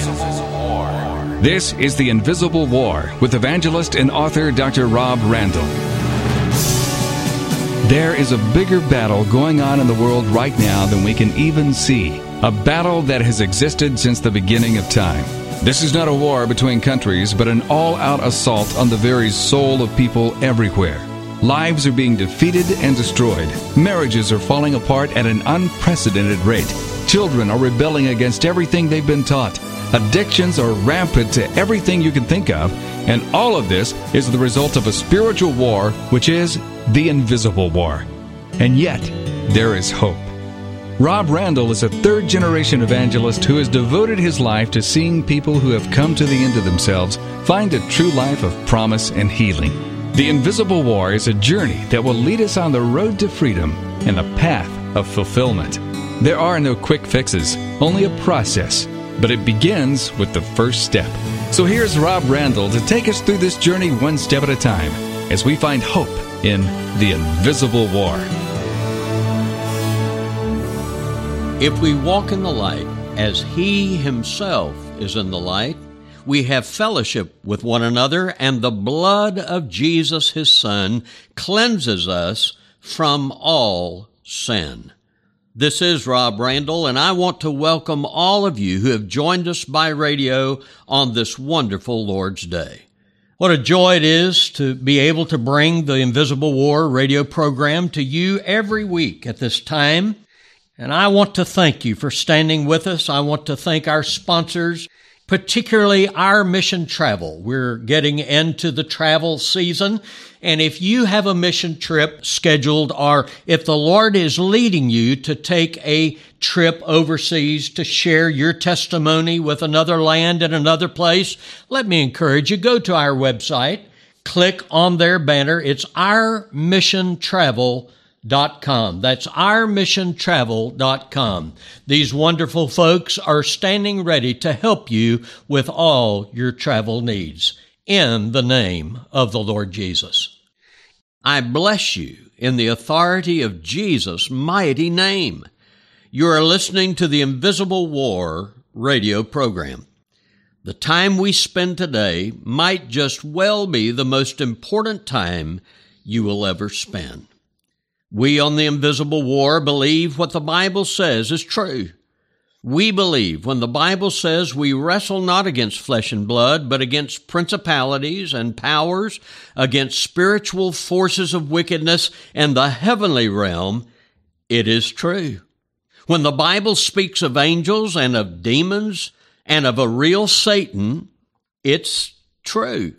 This is The Invisible War with evangelist and author Dr. Rob Randall. There is a bigger battle going on in the world right now than we can even see. A battle that has existed since the beginning of time. This is not a war between countries, but an all-out assault on the very soul of people everywhere. Lives are being defeated and destroyed. Marriages are falling apart at an unprecedented rate. Children are rebelling against everything they've been taught. Addictions are rampant to everything you can think of, and all of this is the result of a spiritual war, which is the invisible war. And yet, there is hope. Rob Randall is a third-generation evangelist who has devoted his life to seeing people who have come to the end of themselves find a true life of promise and healing. The Invisible War is a journey that will lead us on the road to freedom and the path of fulfillment. There are no quick fixes, only a process. But it begins with the first step. So here's Rob Randall to take us through this journey one step at a time as we find hope in the invisible war. If we walk in the light as He Himself is in the light, we have fellowship with one another, and the blood of Jesus, His Son, cleanses us from all sin. This is Rob Randall, and I want to welcome all of you who have joined us by radio on this wonderful Lord's Day. What a joy it is to be able to bring the Invisible War radio program to you every week at this time. And I want to thank you for standing with us. I want to thank our sponsors, particularly Our Mission Travel. We're getting into the travel season. And if you have a mission trip scheduled, or if the Lord is leading you to take a trip overseas to share your testimony with another land and another place, let me encourage you, go to our website, click on their banner. It's ourmissiontravel.com. That's ourmissiontravel.com. These wonderful folks are standing ready to help you with all your travel needs in the name of the Lord Jesus. I bless you in the authority of Jesus' mighty name. You are listening to the Invisible War radio program. The time we spend today might just well be the most important time you will ever spend. We on the Invisible War believe what the Bible says is true. We believe when the Bible says we wrestle not against flesh and blood, but against principalities and powers, against spiritual forces of wickedness in the heavenly realm, it is true. When the Bible speaks of angels and of demons and of a real Satan, it's true.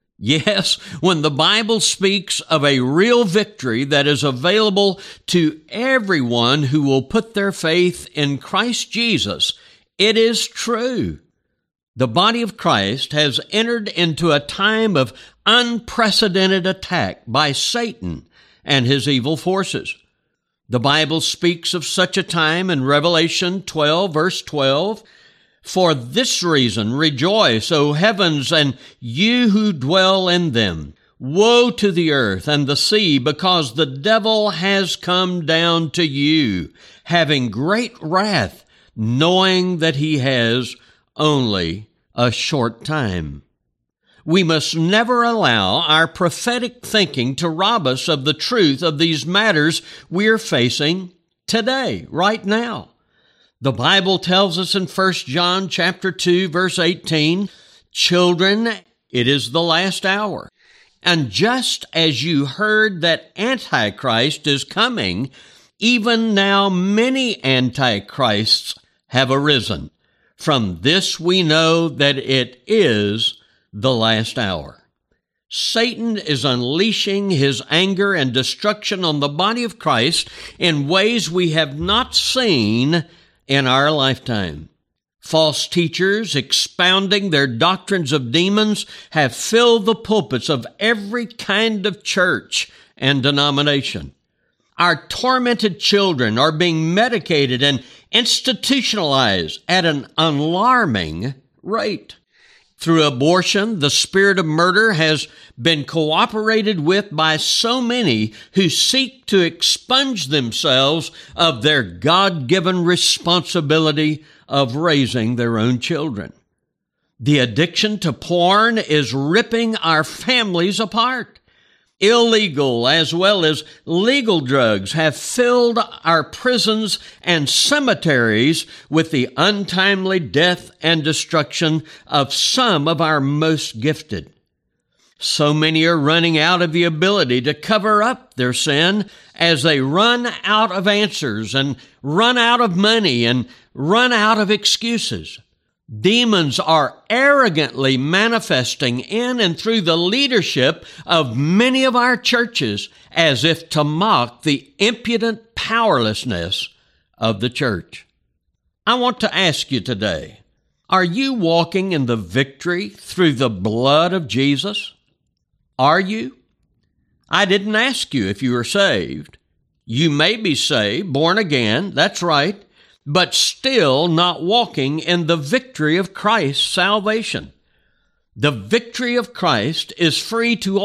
Yes, when the Bible speaks of a real victory that is available to everyone who will put their faith in Christ Jesus, it is true. The body of Christ has entered into a time of unprecedented attack by Satan and his evil forces. The Bible speaks of such a time in Revelation 12, verse 12, "For this reason rejoice, O heavens, and you who dwell in them. Woe to the earth and the sea, because the devil has come down to you, having great wrath, knowing that he has only a short time." We must never allow our prophetic thinking to rob us of the truth of these matters we're facing today, right now. The Bible tells us in 1 John chapter 2, verse 18, "Children, it is the last hour. And just as you heard that Antichrist is coming, even now many Antichrists have arisen. From this we know that it is the last hour." Satan is unleashing his anger and destruction on the body of Christ in ways we have not seen in our lifetime. False teachers expounding their doctrines of demons have filled the pulpits of every kind of church and denomination. Our tormented children are being medicated and institutionalized at an alarming rate. Through abortion, the spirit of murder has been cooperated with by so many who seek to expunge themselves of their God-given responsibility of raising their own children. The addiction to porn is ripping our families apart. Illegal as well as legal drugs have filled our prisons and cemeteries with the untimely death and destruction of some of our most gifted. So many are running out of the ability to cover up their sin as they run out of answers and run out of money and run out of excuses. Demons are arrogantly manifesting in and through the leadership of many of our churches as if to mock the impudent powerlessness of the church. I want to ask you today, are you walking in the victory through the blood of Jesus? Are you? I didn't ask you if you were saved. You may be saved, born again, that's right, but still not walking in the victory of Christ's salvation. The victory of Christ is free to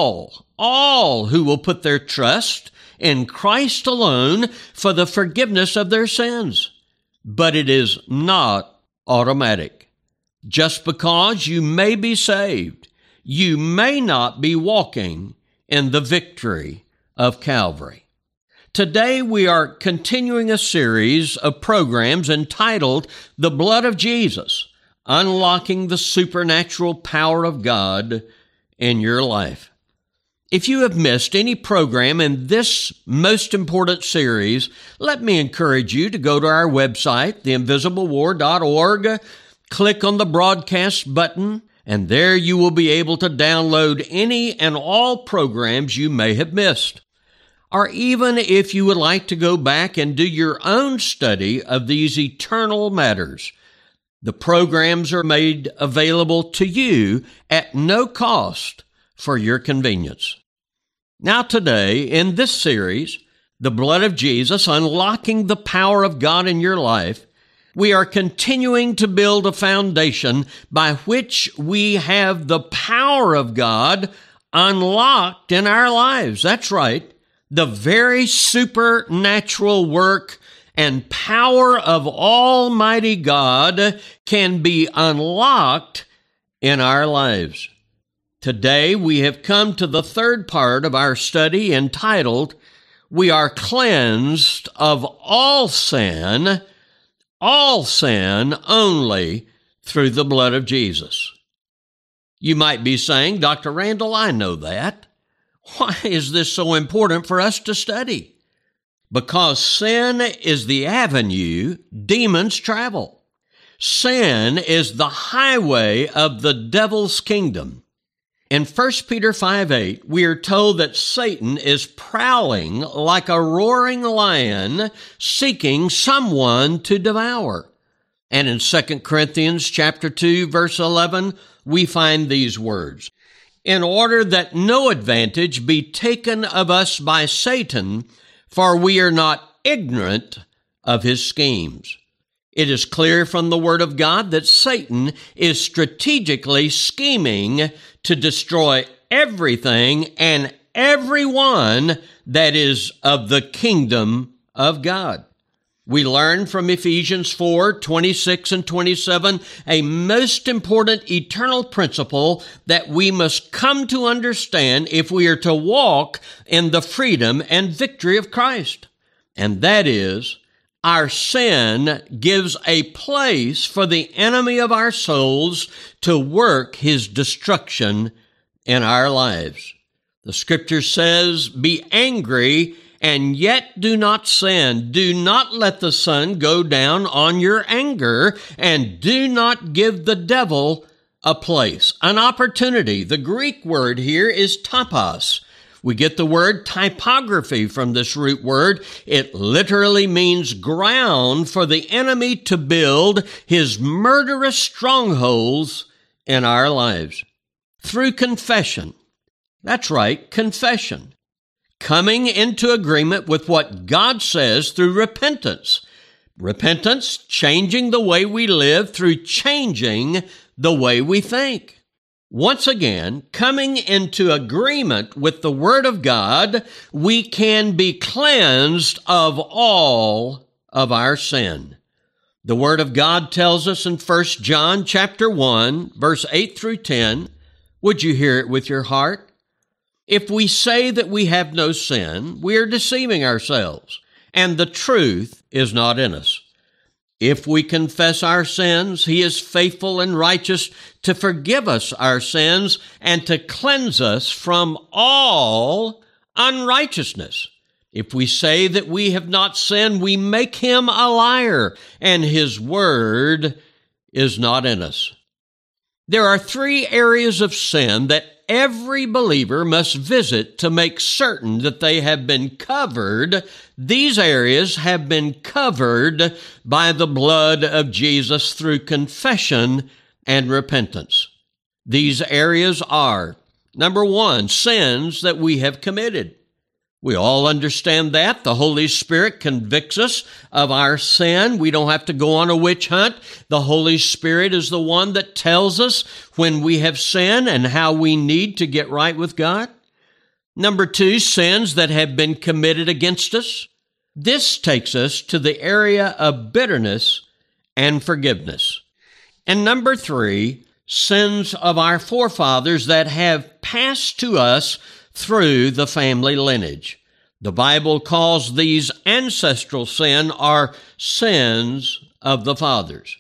all who will put their trust in Christ alone for the forgiveness of their sins. But it is not automatic. Just because you may be saved, you may not be walking in the victory of Calvary. Today we are continuing a series of programs entitled The Blood of Jesus, Unlocking the Supernatural Power of God in Your Life. If you have missed any program in this most important series, let me encourage you to go to our website, theinvisiblewar.org, click on the broadcast button, and there you will be able to download any and all programs you may have missed. Or even if you would like to go back and do your own study of these eternal matters, the programs are made available to you at no cost for your convenience. Now today, in this series, The Blood of Jesus, Unlocking the Power of God in Your Life, we are continuing to build a foundation by which we have the power of God unlocked in our lives. That's right. The very supernatural work and power of Almighty God can be unlocked in our lives. Today we have come to the third part of our study entitled, We Are Cleansed of All Sin only through the blood of Jesus. You might be saying, Dr. Randall, I know that. Why is this so important for us to study? Because sin is the avenue demons travel. Sin is the highway of the devil's kingdom. In 1 Peter 5:8, we are told that Satan is prowling like a roaring lion, seeking someone to devour. And in 2 Corinthians chapter 2, verse 11, we find these words, in order that no advantage be taken of us by Satan, for we are not ignorant of his schemes. It is clear from the Word of God that Satan is strategically scheming to destroy everything and everyone that is of the kingdom of God. We learn from Ephesians 4:26 and 27, a most important eternal principle that we must come to understand if we are to walk in the freedom and victory of Christ. And that is, our sin gives a place for the enemy of our souls to work his destruction in our lives. The Scripture says, be angry and yet do not sin. Do not let the sun go down on your anger, and do not give the devil a place, an opportunity. The Greek word here is topos. We get the word typography from this root word. It literally means ground for the enemy to build his murderous strongholds in our lives. Through confession. That's right, confession. Coming into agreement with what God says through repentance. Repentance, changing the way we live through changing the way we think. Once again, coming into agreement with the Word of God, we can be cleansed of all of our sin. The Word of God tells us in 1 John chapter 1, verse 8 through 10, would you hear it with your heart? If we say that we have no sin, we are deceiving ourselves, and the truth is not in us. If we confess our sins, He is faithful and righteous to forgive us our sins and to cleanse us from all unrighteousness. If we say that we have not sinned, we make Him a liar, and His word is not in us. There are 3 areas of sin that every believer must visit to make certain that they have been covered. These areas have been covered by the blood of Jesus through confession and repentance. These areas are, number 1, sins that we have committed. We all understand that. The Holy Spirit convicts us of our sin. We don't have to go on a witch hunt. The Holy Spirit is the one that tells us when we have sinned and how we need to get right with God. Number 2, sins that have been committed against us. This takes us to the area of bitterness and forgiveness. And number 3, sins of our forefathers that have passed to us through the family lineage. The Bible calls these ancestral sin or sins of the fathers.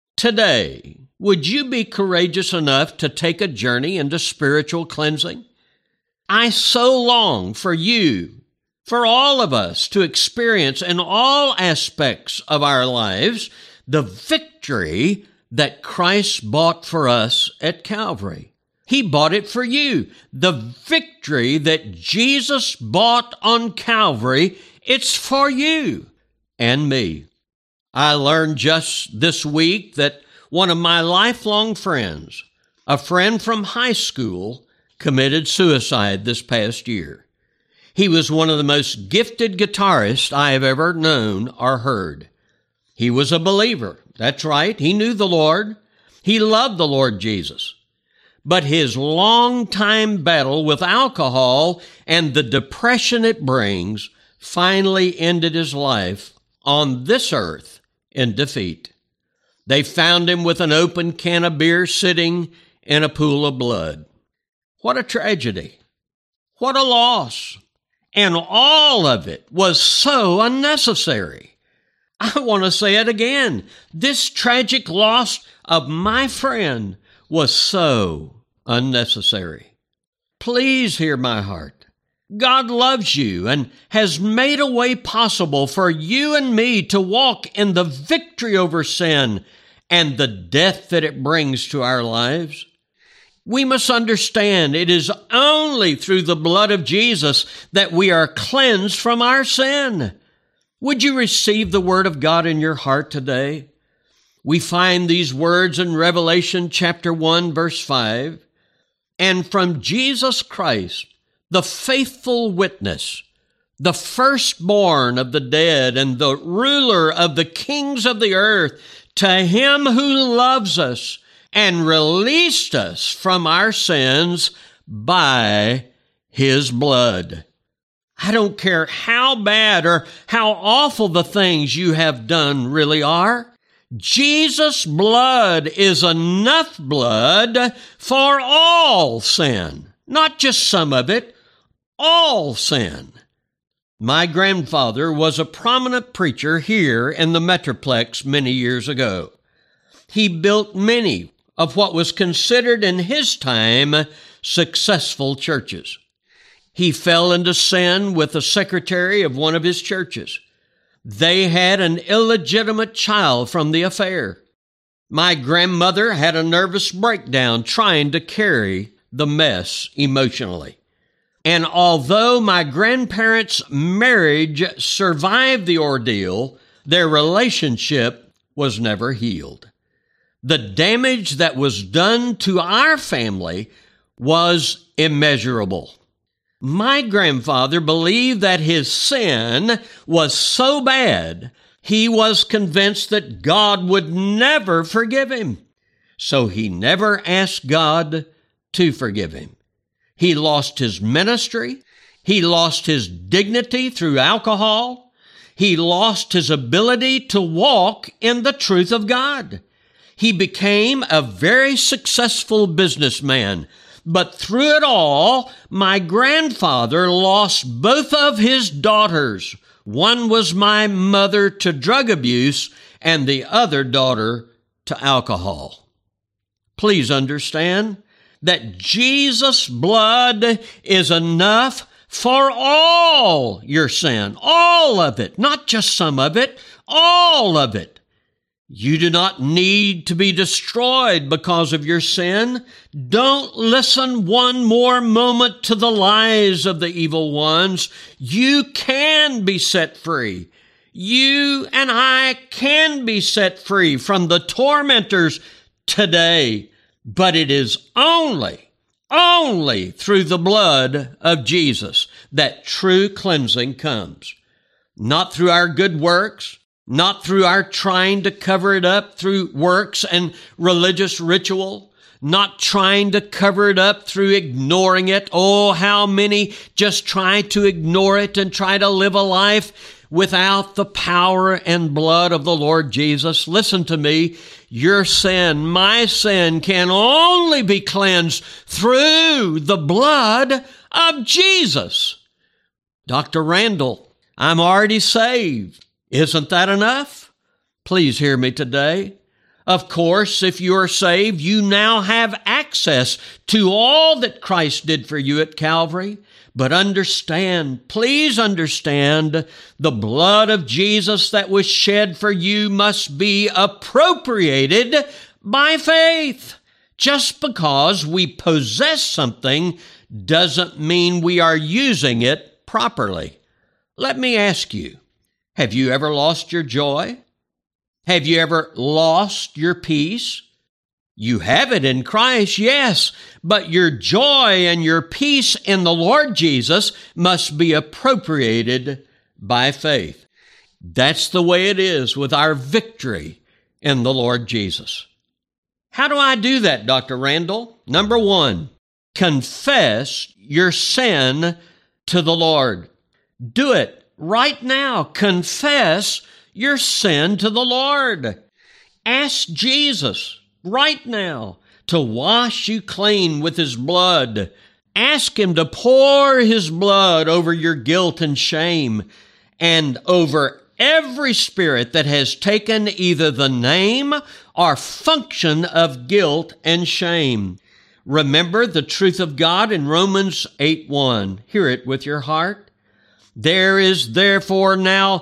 Today, would you be courageous enough to take a journey into spiritual cleansing? I so long for you, for all of us, to experience in all aspects of our lives the victory that Christ bought for us at Calvary. He bought it for you. The victory that Jesus bought on Calvary, it's for you and me. I learned just this week that one of my lifelong friends, a friend from high school, committed suicide this past year. He was one of the most gifted guitarists I have ever known or heard. He was a believer. That's right. He knew the Lord. He loved the Lord Jesus. But his long-time battle with alcohol and the depression it brings finally ended his life on this earth in defeat. They found him with an open can of beer sitting in a pool of blood. What a tragedy. What a loss. And all of it was so unnecessary. I want to say it again. This tragic loss of my friend was so unnecessary. Please hear my heart. God loves you and has made a way possible for you and me to walk in the victory over sin and the death that it brings to our lives. We must understand it is only through the blood of Jesus that we are cleansed from our sin. Would you receive the Word of God in your heart today? We find these words in Revelation chapter 1, verse 5. And from Jesus Christ, the faithful witness, the firstborn of the dead and the ruler of the kings of the earth, to Him who loves us and released us from our sins by His blood. I don't care how bad or how awful the things you have done really are. Jesus' blood is enough blood for all sin, not just some of it, all sin. My grandfather was a prominent preacher here in the Metroplex many years ago. He built many of what was considered in his time successful churches. He fell into sin with the secretary of one of his churches. They had an illegitimate child from the affair. My grandmother had a nervous breakdown trying to carry the mess emotionally. And although my grandparents' marriage survived the ordeal, their relationship was never healed. The damage that was done to our family was immeasurable. My grandfather believed that his sin was so bad, he was convinced that God would never forgive him. So he never asked God to forgive him. He lost his ministry. He lost his dignity through alcohol. He lost his ability to walk in the truth of God. He became a very successful businessman. But through it all, my grandfather lost both of his daughters. One was my mother to drug abuse, and the other daughter to alcohol. Please understand that Jesus' blood is enough for all your sin, all of it, not just some of it, all of it. You do not need to be destroyed because of your sin. Don't listen one more moment to the lies of the evil ones. You can be set free. You and I can be set free from the tormentors today, but it is only through the blood of Jesus that true cleansing comes. Not through our good works, not through our trying to cover it up through works and religious ritual, not trying to cover it up through ignoring it. Oh, how many just try to ignore it and try to live a life without the power and blood of the Lord Jesus. Listen to me. Your sin, my sin, can only be cleansed through the blood of Jesus. Dr. Randall, I'm already saved. Isn't that enough? Please hear me today. Of course, if you are saved, you now have access to all that Christ did for you at Calvary. But understand, please understand, the blood of Jesus that was shed for you must be appropriated by faith. Just because we possess something doesn't mean we are using it properly. Let me ask you, have you ever lost your joy? Have you ever lost your peace? You have it in Christ, yes, but your joy and your peace in the Lord Jesus must be appropriated by faith. That's the way it is with our victory in the Lord Jesus. How do I do that, Dr. Randall? Number one, confess your sin to the Lord. Do it right now. Confess your sin to the Lord. Ask Jesus right now to wash you clean with His blood. Ask Him to pour His blood over your guilt and shame and over every spirit that has taken either the name or function of guilt and shame. Remember the truth of God in Romans 8:1. Hear it with your heart. There is therefore now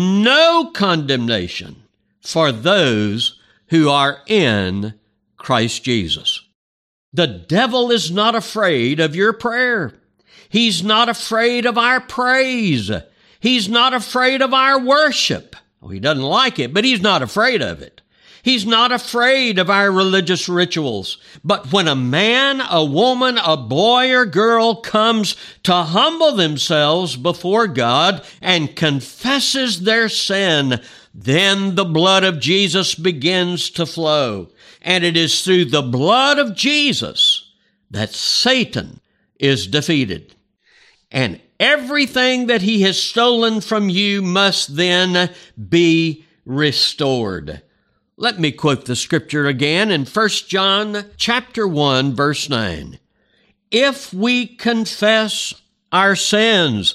no condemnation for those who are in Christ Jesus. The devil is not afraid of your prayer. He's not afraid of our praise. He's not afraid of our worship. Oh, he doesn't like it, but he's not afraid of it. He's not afraid of our religious rituals. But when a man, a woman, a boy or girl comes to humble themselves before God and confesses their sin, then the blood of Jesus begins to flow. And it is through the blood of Jesus that Satan is defeated. And everything that he has stolen from you must then be restored. Let me quote the scripture again in 1 John chapter 1, verse 9. If we confess our sins,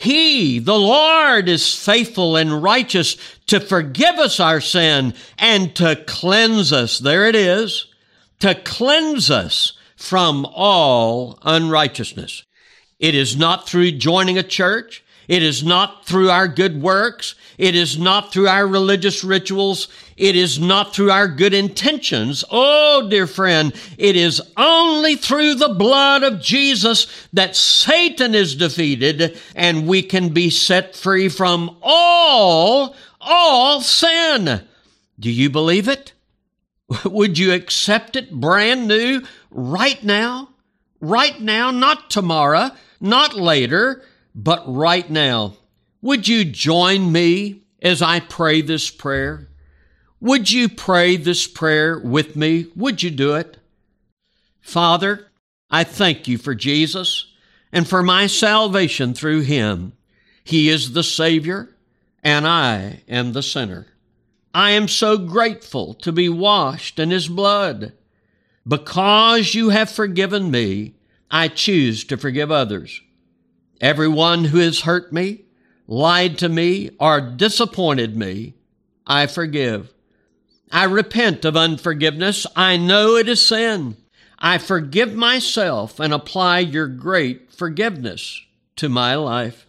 He, the Lord, is faithful and righteous to forgive us our sin and to cleanse us. There it is, to cleanse us from all unrighteousness. It is not through joining a church. It is not through our good works. It is not through our religious rituals. It is not through our good intentions. Oh, dear friend, it is only through the blood of Jesus that Satan is defeated and we can be set free from all sin. Do you believe it? Would you accept it brand new right now? Right now, not tomorrow, not later, but right now. Would you join me as I pray this prayer? Would you pray this prayer with me? Would you do it? Father, I thank you for Jesus and for my salvation through Him. He is the Savior, and I am the sinner. I am so grateful to be washed in His blood. Because you have forgiven me, I choose to forgive others. Everyone who has hurt me, lied to me, or disappointed me, I forgive. I repent of unforgiveness. I know it is sin. I forgive myself and apply your great forgiveness to my life.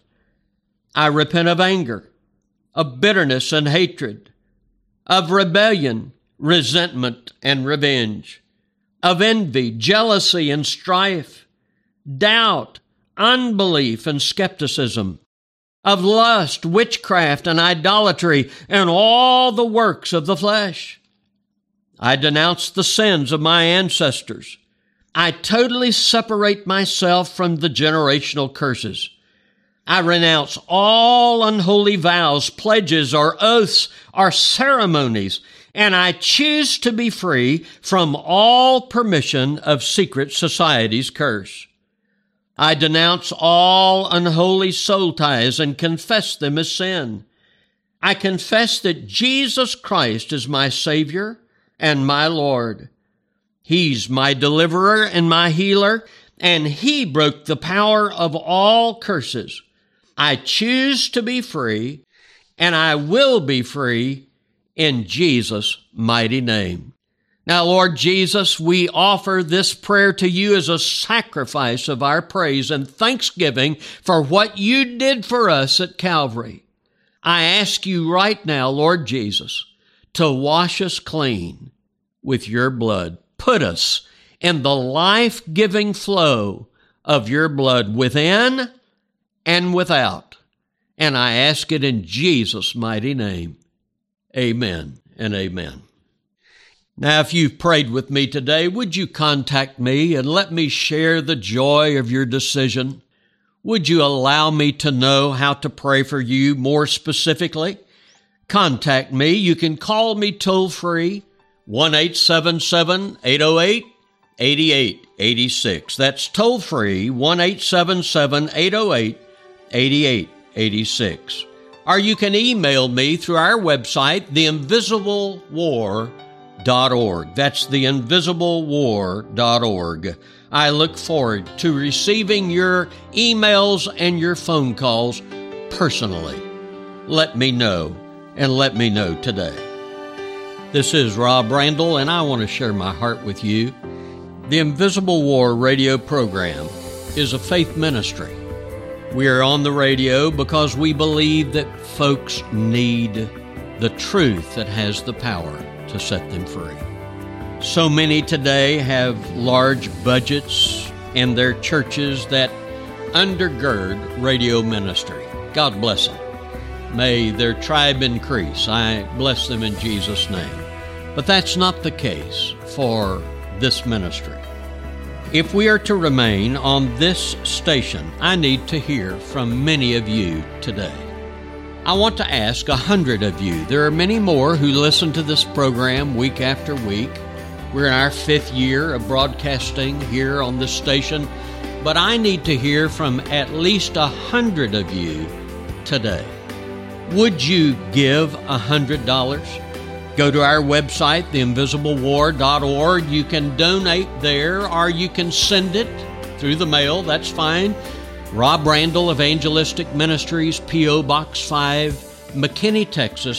I repent of anger, of bitterness and hatred, of rebellion, resentment and revenge, of envy, jealousy and strife, doubt, unbelief and skepticism, of lust, witchcraft and idolatry, and all the works of the flesh. I denounce the sins of my ancestors. I totally separate myself from the generational curses. I renounce all unholy vows, pledges, or oaths, or ceremonies, and I choose to be free from all permission of secret society's curse. I denounce all unholy soul ties and confess them as sin. I confess that Jesus Christ is my Savior and my Lord. He's my deliverer and my healer, and He broke the power of all curses. I choose to be free, and I will be free in Jesus' mighty name. Now, Lord Jesus, we offer this prayer to you as a sacrifice of our praise and thanksgiving for what you did for us at Calvary. I ask you right now, Lord Jesus, to wash us clean with your blood. Put us in the life-giving flow of your blood within and without. And I ask it in Jesus' mighty name. Amen and amen. Now, if you've prayed with me today, would you contact me and let me share the joy of your decision? Would you allow me to know how to pray for you more specifically? Contact me. You can call me toll-free, 1-877-808-8886. That's toll-free, 1-877-808-8886. Or you can email me through our website, theinvisiblewar.org. That's theinvisiblewar.org. I look forward to receiving your emails and your phone calls personally. Let me know, and let me know today. This is Rob Randall, and I want to share my heart with you. The Invisible War radio program is a faith ministry. We are on the radio because we believe that folks need the truth that has the power to set them free. So many today have large budgets in their churches that undergird radio ministry. God bless them. May their tribe increase. I bless them in Jesus' name. But that's not the case for this ministry. If we are to remain on this station, I need to hear from many of you today. I want to ask 100 of you. There are many more who listen to this program week after week. We're in our 5th year of broadcasting here on this station, but I need to hear from at least 100 of you today. Would you give $100? Go to our website, theinvisiblewar.org. You can donate there, or you can send it through the mail. That's fine. Rob Randall Evangelistic Ministries, P.O. Box 5, McKinney, Texas,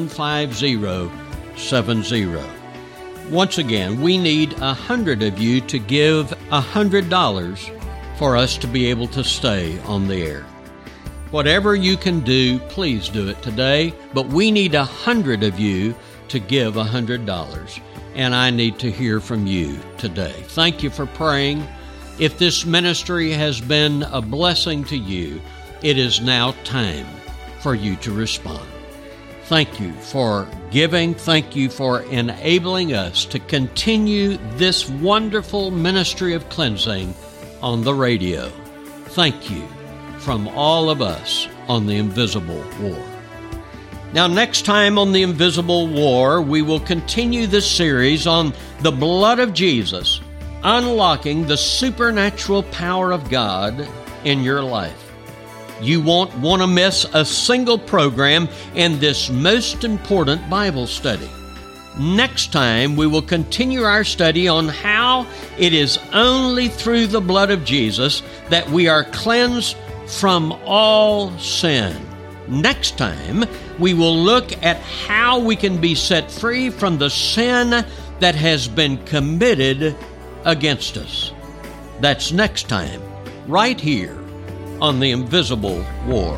75070. Once again, we need 100 of you to give $100 for us to be able to stay on the air. Whatever you can do, please do it today, but we need 100 of you to give $100, and I need to hear from you today. Thank you for praying. If this ministry has been a blessing to you, it is now time for you to respond. Thank you for giving. Thank you for enabling us to continue this wonderful ministry of cleansing on the radio. Thank you from all of us on the Invisible War. Now, next time on the Invisible War, we will continue this series on the blood of Jesus, unlocking the supernatural power of God in your life. You won't want to miss a single program in this most important Bible study. Next time, we will continue our study on how it is only through the blood of Jesus that we are cleansed from all sin. Next time, we will look at how we can be set free from the sin that has been committed against us. That's next time, right here on The Invisible War.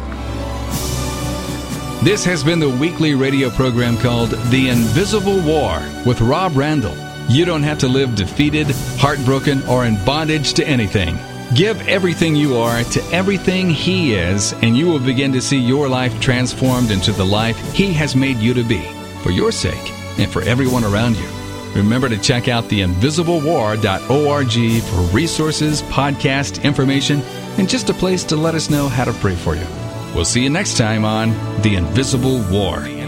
This has been the weekly radio program called The Invisible War with Rob Randall. You don't have to live defeated, heartbroken, or in bondage to anything. Give everything you are to everything He is, and you will begin to see your life transformed into the life He has made you to be, for your sake and for everyone around you. Remember to check out theinvisiblewar.org for resources, podcast information, and just a place to let us know how to pray for you. We'll see you next time on The Invisible War.